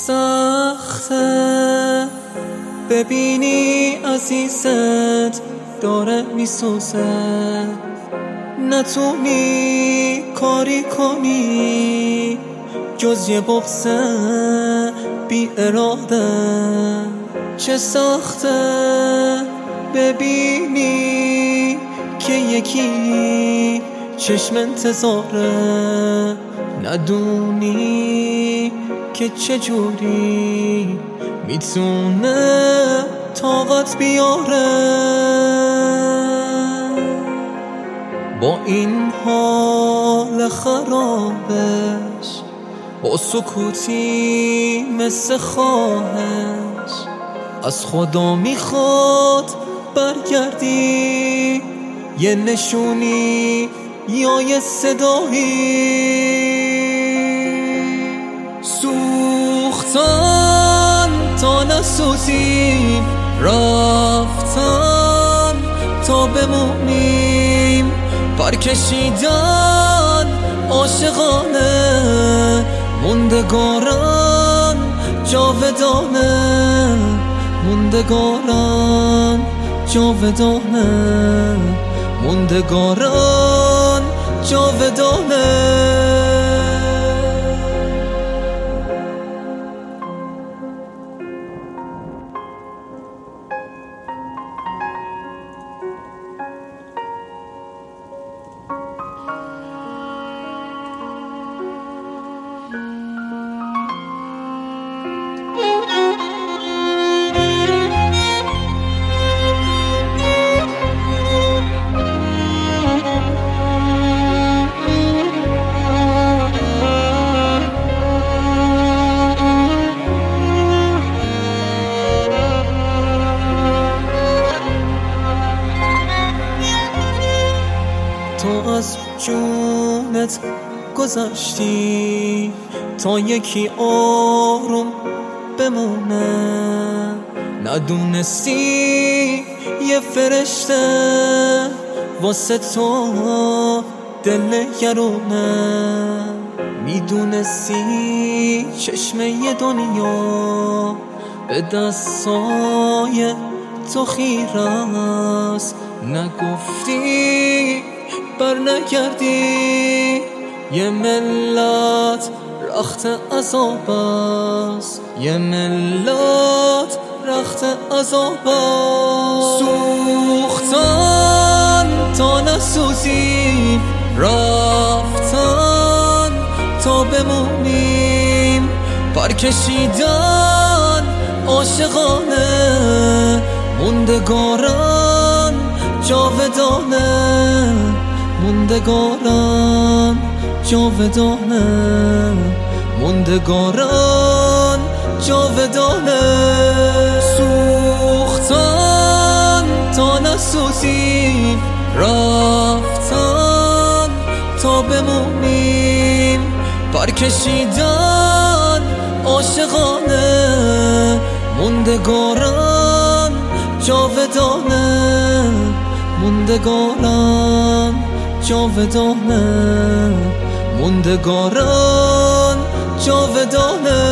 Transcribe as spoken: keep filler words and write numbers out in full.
سخته ببینی عزیزت داره میسوزه، نتونی کاری کنی جز یه بغض بی اراده. چه سخته ببینی که یکی چشم انتظاره، ندونی که چجوری میتونه طاقت بیاره. با این حال خرابش، با سکوتی مثل خواهش، از خدا میخواد برگردی، یه نشونی یا یه صدایی. سوختن تا نسوزیم، رفتن تا بمونیم، پرکشیدن عاشقانه، موندگاران جاودانه، موندگاران جاودانه، موندگاران جاودانه. تو از جونت گذشتی تا یکی آروم بمونه، ندونستی یه فرشته واسه تو دل گرونه، میدونستی چشمه دنیا به دستای تو خیره است، نگفتی بر نگردی. یه ملت رخت عذاب است، یه ملت رخت عذاب است. سوختن تا نسوزیم، رفتن تا بمونیم، پرکشیدن عاشقانه، موندگاران جاودانه، موندگاران جاودانه، موندگاران جاودانه. سوختن تا نسوزیم، رفتن تا بمونیم، پرکشیدن عاشقانه، موندگاران جاودانه، موندگاران جاودانه، موندگاران جاودانه.